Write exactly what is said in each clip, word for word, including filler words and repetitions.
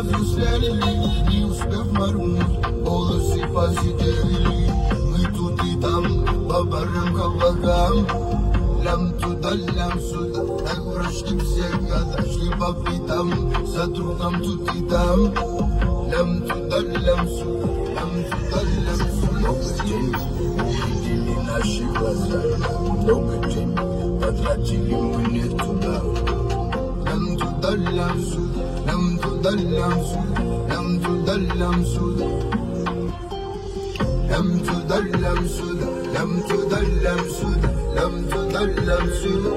зависели, не успев моргнуть, волосы посидели. Мы тут и там, по барам, кабакам, лям туда, лям сюда. Так прошли все года, шли по пятам, за другом тут и там. Лям туда, лям сюда, лям туда, лям сюда. Много денег увидели наши глаза, много денег потратили мы не туда. Лям туда, лям сюда, лям туда, лям сюда, лям туда, лям сюда. Лям туда, лям сюда, лям туда, лям сюда, лям туда, лям сюда.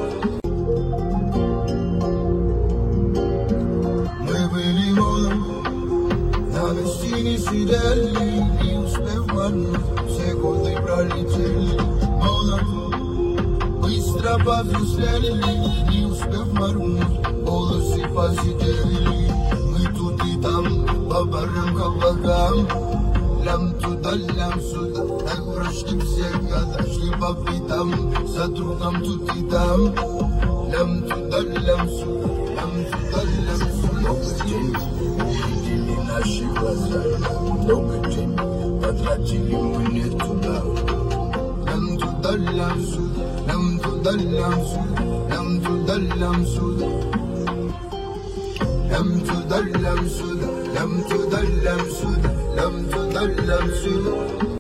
Мы были молоды, на гостине сидели, не успев моргнуть, все годы пролетели. Молоды, быстро повзрослели, не успев моргнуть, волосы посидели. Мы тут и там, по барам, кабакам, лям туда, лям сюда. Так прошли все года, шли по пятам, за другом тут и там. Лям туда, лям сюда, лям туда, лям сюда. Много денег увидели наши глаза, много денег потратили мы не туда. Лям туда, лям сюда, лям туда, лям сюда, лям туда, лям сюда. Lям туда, лям сюда, лям туда, лям сюда, лям туда, лям сюда.